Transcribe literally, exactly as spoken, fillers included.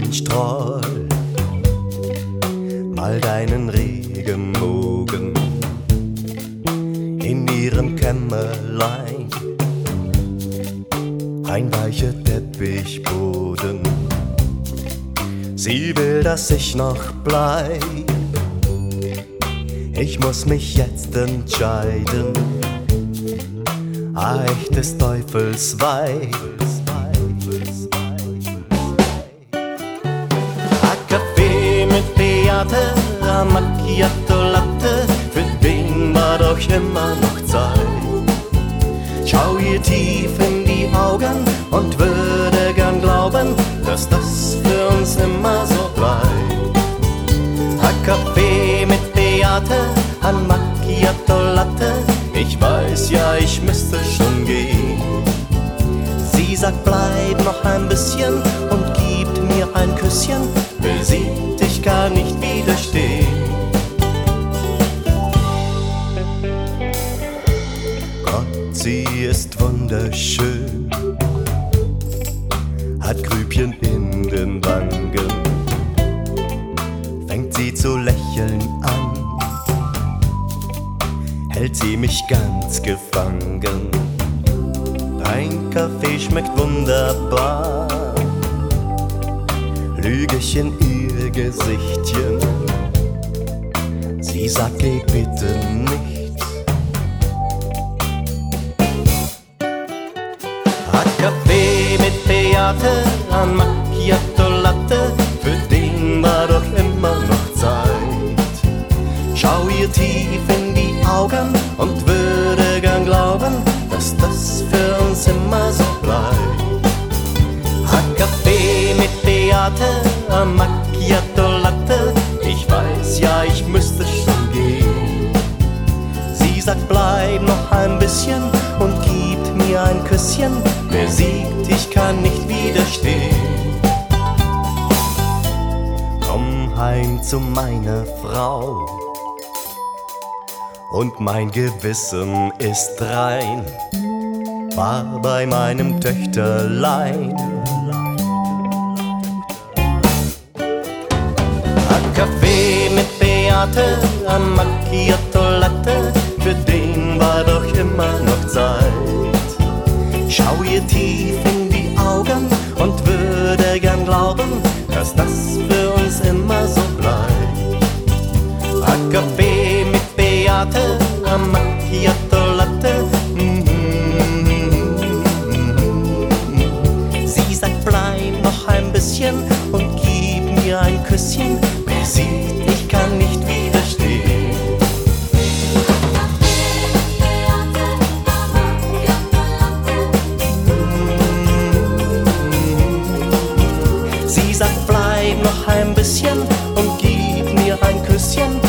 Sonnenstrahl, mal deinen Regenbogen in ihrem Kämmerlein, ein weicher Teppichboden. Sie will, dass ich noch bleib. Ich muss mich jetzt entscheiden. Ah, echtes Teufelsweib. Ah, Kaffee mit Beate, ah, Macchiato Latte, für den war doch immer noch Zeit. Schau ihr tief in die Augen und würde gern glauben, dass das für uns immer so bleibt. Ein Kaffee mit Beate, ein Macchiato Latte, ich weiß ja, ich müsste schon gehen. Sie sagt, bleib noch ein bisschen und gibt mir ein Küsschen, besiegt, ich kann nicht widerstehen. Gott, sie ist wunderschön, hat Grübchen in den Wangen, fängt sie zu lächeln an, hält sie mich ganz gefangen. Dein Kaffee schmeckt wunderbar, lüge ich in ihr Gesichtchen, sie sagt, geh bitte nicht. Ein Kaffee mit Beate, ein Macchiato Latte, für den war doch immer noch Zeit. Schau ihr tief in die Augen und würde gern glauben, dass das für uns immer so bleibt. Ein Kaffee mit Beate, ein Macchiato Latte, ich weiß ja, ich müsste schon gehen. Sie sagt, bleib noch ein bisschen und gibt mir ein Küsschen, besiegt, ich kann nicht widerstehen. Komm heim zu meiner Frau und mein Gewissen ist rein, war bei meinem Töchterlein. Ein Kaffee mit Beate, ein Macchiato Latte, für den war doch immer noch Zeit. Schau ihr tief in die Augen und würde gern glauben, dass das für uns immer so bleibt. Ein Kaffee mit Beate, ein Macchiato Latte, sie sagt, bleib noch ein bisschen und gib mir ein Küsschen, besiegt, ich kann nicht widerstehen. Sie sagt, bleib noch ein bisschen und gib mir ein Küsschen,